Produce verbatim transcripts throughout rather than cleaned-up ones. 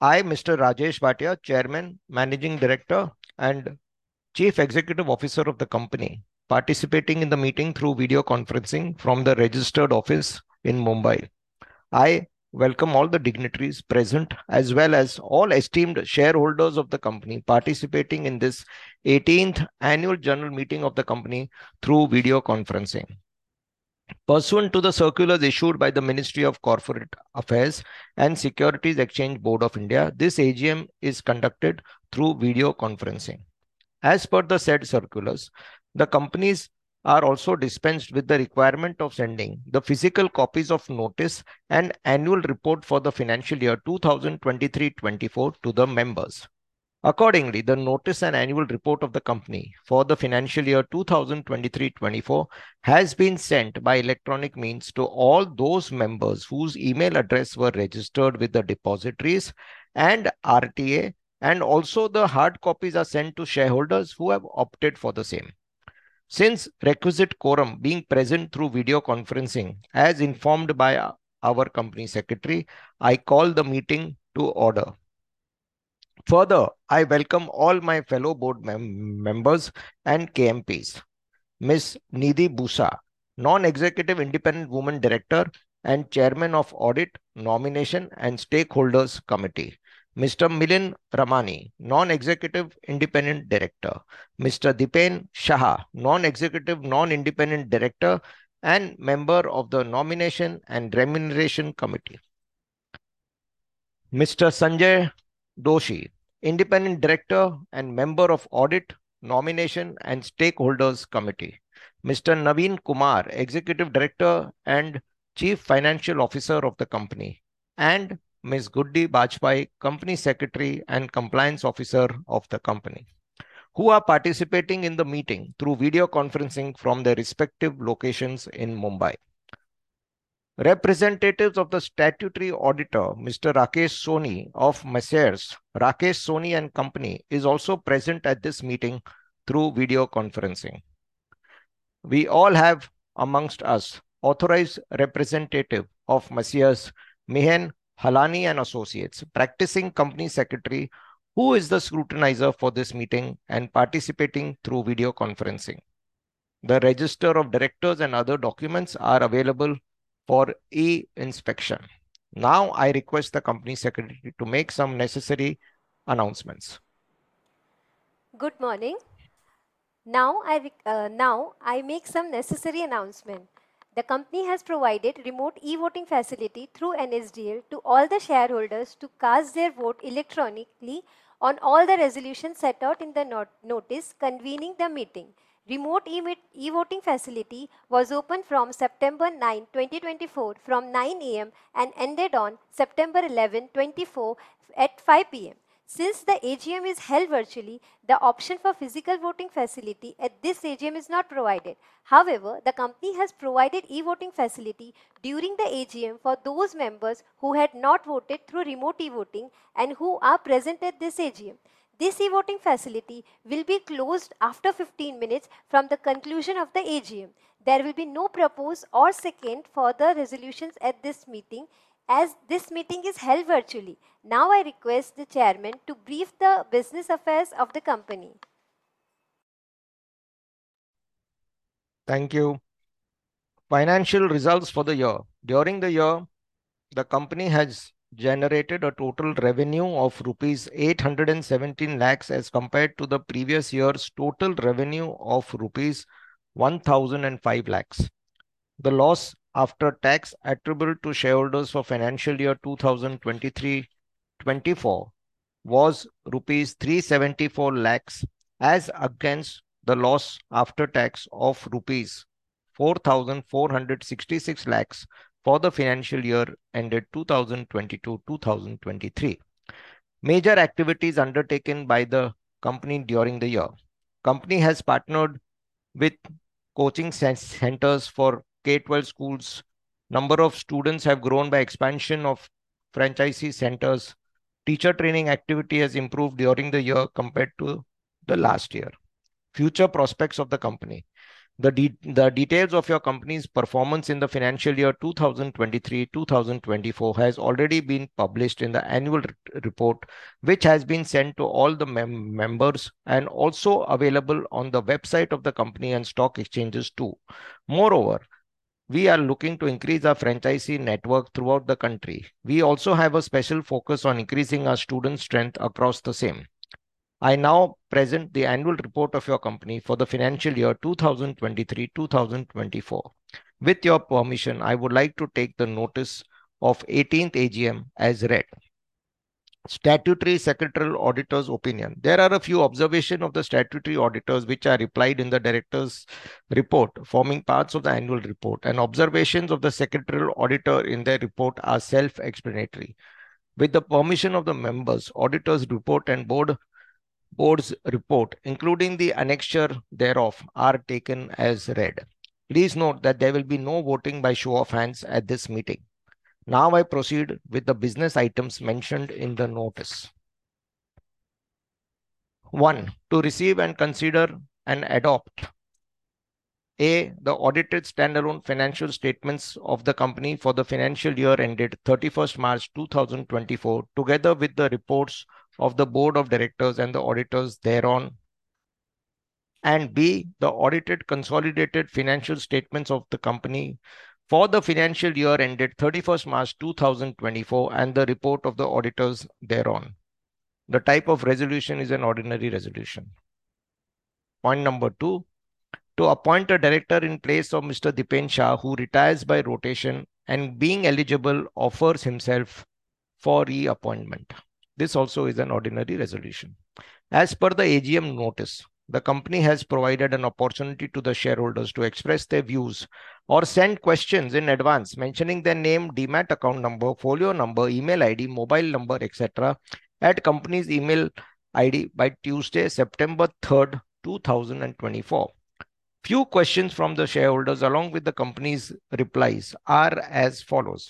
I, Mister Rajesh Bhatia, Chairman, Managing Director, and Chief Executive Officer of the company, participating in the meeting through video conferencing from the registered office in Mumbai. I welcome all the dignitaries present as well as all esteemed shareholders of the company participating in this eighteenth annual general meeting of the company through video conferencing. Pursuant to the circulars issued by the Ministry of Corporate Affairs and Securities Exchange Board of India, this A G M is conducted through video conferencing. As per the said circulars, the companies are also dispensed with the requirement of sending the physical copies of notice and annual report for the financial year two thousand twenty-three twenty-four to the members. Accordingly, the notice and annual report of the company for the financial year two thousand twenty-three twenty-four has been sent by electronic means to all those members whose email address were registered with the depositories and R T A, and also the hard copies are sent to shareholders who have opted for the same. Since requisite quorum being present through video conferencing, as informed by our company secretary, I call the meeting to order. Further, I welcome all my fellow board mem members and K M Ps. Miz Nidhi Busa, Non-Executive Independent Women Director and Chairman of Audit, Nomination and Stakeholders Committee. Mister Milind Ramani, Non-Executive Independent Director. Mister Dipen Shah, Non-Executive Non-Independent Director and Member of the Nomination and Remuneration Committee. Mister Sanjay Doshi, Independent Director and Member of Audit, Nomination and Stakeholders Committee. Mister Naveen Kumar, Executive Director and Chief Financial Officer of the company. And Miz Guddi Bajpai, Company Secretary and Compliance Officer of the company, who are participating in the meeting through video conferencing from their respective locations in Mumbai. Representatives of the statutory auditor, Mister Rakesh Soni of Messrs. Rakesh Soni and Company is also present at this meeting through video conferencing. We all have amongst us authorized representative of Messrs. Mihen Halani and Associates, practicing company secretary, who is the scrutinizer for this meeting and participating through video conferencing. The register of directors and other documents are available for e-inspection. Now I request the company secretary to make some necessary announcements. Good morning. Now I, uh, now I make some necessary announcement. The company has provided remote e-voting facility through N S D L to all the shareholders to cast their vote electronically on all the resolutions set out in the not notice convening the meeting. Remote e-voting facility was open from September ninth, twenty twenty-four from nine A M and ended on September eleventh, twenty-four at five P M Since the A G M is held virtually, the option for physical voting facility at this A G M is not provided. However, the company has provided e-voting facility during the A G M for those members who had not voted through remote e-voting and who are present at this A G M. This e-voting facility will be closed after fifteen minutes from the conclusion of the A G M. There will be no propose or second for the resolutions at this meeting, as this meeting is held virtually. Now I request the chairman to brief the business affairs of the company. Thank you. Financial results for the year. During the year, the company has generated a total revenue of rupees eight hundred seventeen lakhs as compared to the previous year's total revenue of rupees one thousand five lakhs. The loss after tax attributable to shareholders for financial year two thousand twenty-three twenty-four was rupees three hundred seventy-four lakhs as against the loss after tax of rupees four thousand four hundred sixty-six lakhs for the financial year ended two thousand twenty-two to two thousand twenty-three. Major activities undertaken by the company during the year. Company has partnered with coaching centers for K twelve schools. Number of students have grown by expansion of franchisee centers. Teacher training activity has improved during the year compared to the last year. Future prospects of the company. The, de the details of your company's performance in the financial year two thousand twenty-three to two thousand twenty-four has already been published in the annual report, which has been sent to all the mem members and also available on the website of the company and stock exchanges too. Moreover, we are looking to increase our franchisee network throughout the country. We also have a special focus on increasing our student strength across the same. I now present the annual report of your company for the financial year two thousand twenty-three to two thousand twenty-four. With your permission, I would like to take the notice of eighteenth A G M as read. Statutory Secretarial Auditor's opinion. There are a few observations of the statutory auditors which are replied in the director's report, forming parts of the annual report, and observations of the Secretarial Auditor in their report are self-explanatory. With the permission of the members, auditor's report and board board's report, including the annexure thereof, are taken as read. Please note that there will be no voting by show of hands at this meeting. Now I proceed with the business items mentioned in the notice. One, to receive and consider and adopt A. The audited standalone financial statements of the company for the financial year ended thirty-first March two thousand twenty-four, together with the reports of the Board of Directors and the auditors thereon. And B. The audited consolidated financial statements of the company for the financial year ended thirty-first March two thousand twenty-four and the report of the auditors thereon. The type of resolution is an ordinary resolution. Point number two, to appoint a director in place of Mister Dipen Shah, who retires by rotation and being eligible offers himself for reappointment. This also is an ordinary resolution. As per the A G M notice, the company has provided an opportunity to the shareholders to express their views or send questions in advance, mentioning their name, demat account number, folio number, email I D, mobile number, et cetera at company's email I D by Tuesday, September third, two thousand twenty-four. Few questions from the shareholders along with the company's replies are as follows.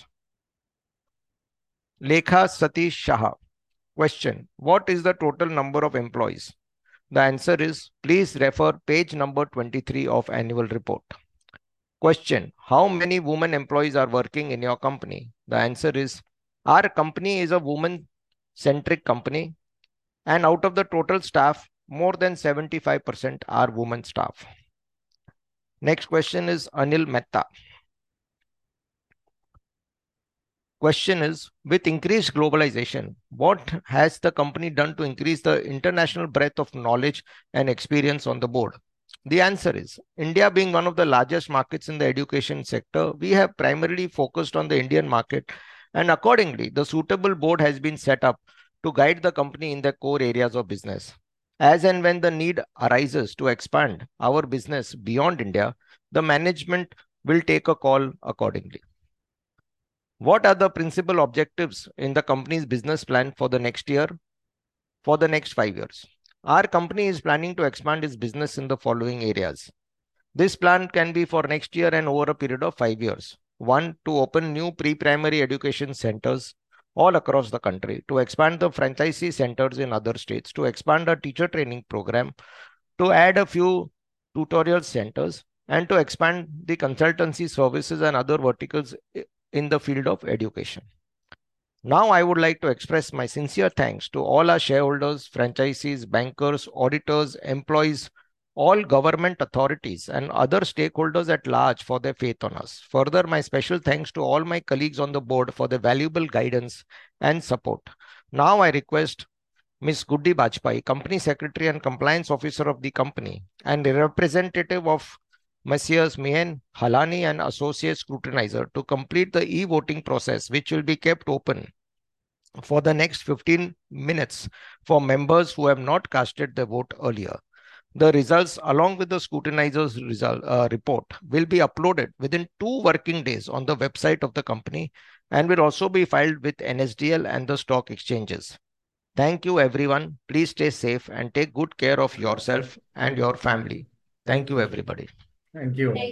Lekha Satish Shah. Question: what is the total number of employees? The answer is, please refer page number twenty-three of annual report. Question: how many women employees are working in your company? The answer is, our company is a woman-centric company, and out of the total staff, more than seventy-five percent are women staff. Next question is Anil Mehta. Question is, with increased globalization, what has the company done to increase the international breadth of knowledge and experience on the board? The answer is, India being one of the largest markets in the education sector, we have primarily focused on the Indian market, and accordingly, the suitable board has been set up to guide the company in the core areas of business. As and when the need arises to expand our business beyond India, the management will take a call accordingly. What are the principal objectives in the company's business plan for the next year, for the next five years? Our company is planning to expand its business in the following areas. This plan can be for next year and over a period of five years. One, to open new pre-primary education centers all across the country, to expand the franchisee centers in other states, to expand our teacher training program, to add a few tutorial centers, and to expand the consultancy services and other verticals in the field of education. Now I would like to express my sincere thanks to all our shareholders, franchisees, bankers, auditors, employees, all government authorities and other stakeholders at large for their faith on us. Further, my special thanks to all my colleagues on the board for their valuable guidance and support. Now I request Miz Guddi Bajpai, Company Secretary and Compliance Officer of the company, and a representative of Messrs. Mihen, Halani and Associate Scrutinizer to complete the e-voting process, which will be kept open for the next fifteen minutes for members who have not casted their vote earlier. The results, along with the scrutinizer's result, uh, report, will be uploaded within two working days on the website of the company and will also be filed with N S D L and the stock exchanges. Thank you, everyone. Please stay safe and take good care of yourself and your family. Thank you, everybody. Thank you.